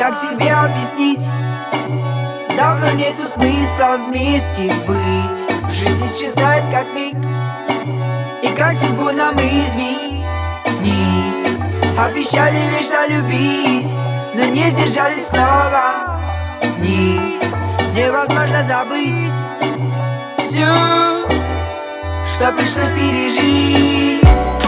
Как себе объяснить? Давно нету смысла вместе быть. Жизнь исчезает как миг, и как судьбу нам изменить. Обещали вечно любить, но не сдержали слова. Невозможно забыть все, что пришлось пережить.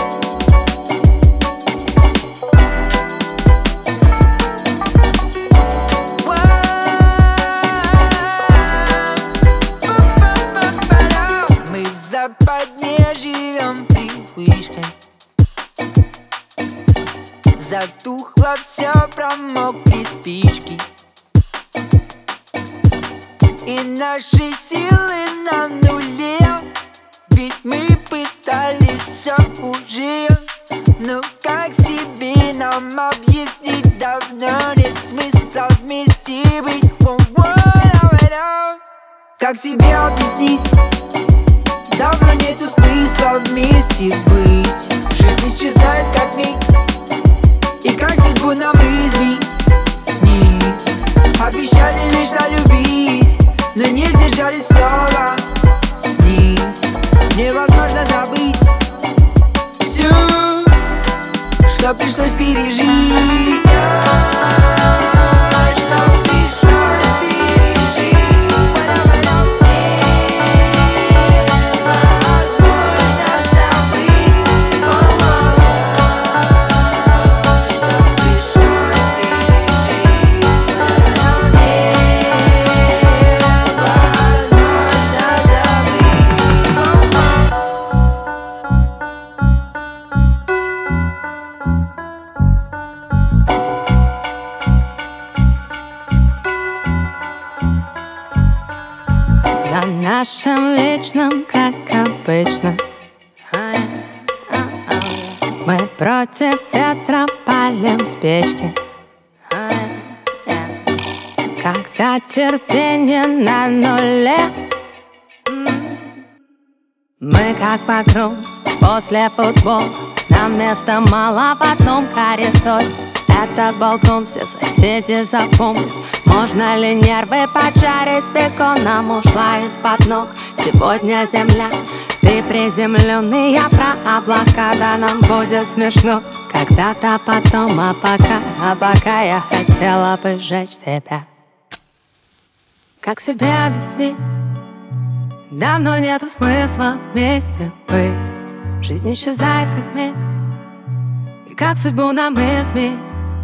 Мы в западне живем привычкой. Затухло все, промокли спички, и наши силы на нуле. Ведь мы пытались все уже. Но как себе нам объяснить? Давно нет смысла вместе быть. Как себе объяснить? Давно нету смысла вместе быть. Жизнь исчезает как миг, и как судьбу нам изменить. Обещали вечно любить, но не сдержали слова. Невозможно забыть все, что пришлось пережить. На нашем вечном, как обычно, мы против ветра палим спички. Когда терпение на нуле, мы как по кругу после футбола. Нам места мало в одном коридоре. Этот балкон все соседи запомнят. Можно ли нервы поджарить беконом? Ушла из-под ног сегодня земля. Ты приземленный, я про облака. Да нам будет смешно когда-то потом. А пока я хотела бы сжечь тебя. Как себе объяснить? Давно нету смысла вместе быть. Жизнь исчезает как миг, и как судьбу нам изменить.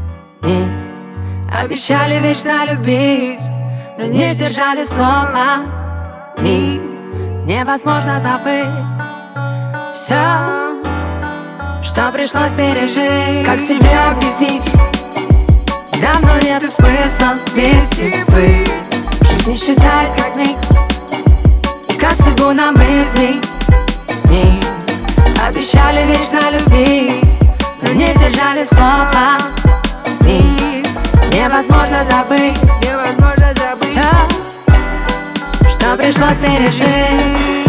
Обещали вечно любить, но не сдержали слова. Невозможно забыть все, что пришлось пережить. Как себе объяснить? Давно нету смысла вместе быть. Жизнь исчезает как миг, и как судьбу нам изменить. Обещали вечно любить, но не сдержали слова. Невозможно забыть невозможно забыть все, что пришлось пережить.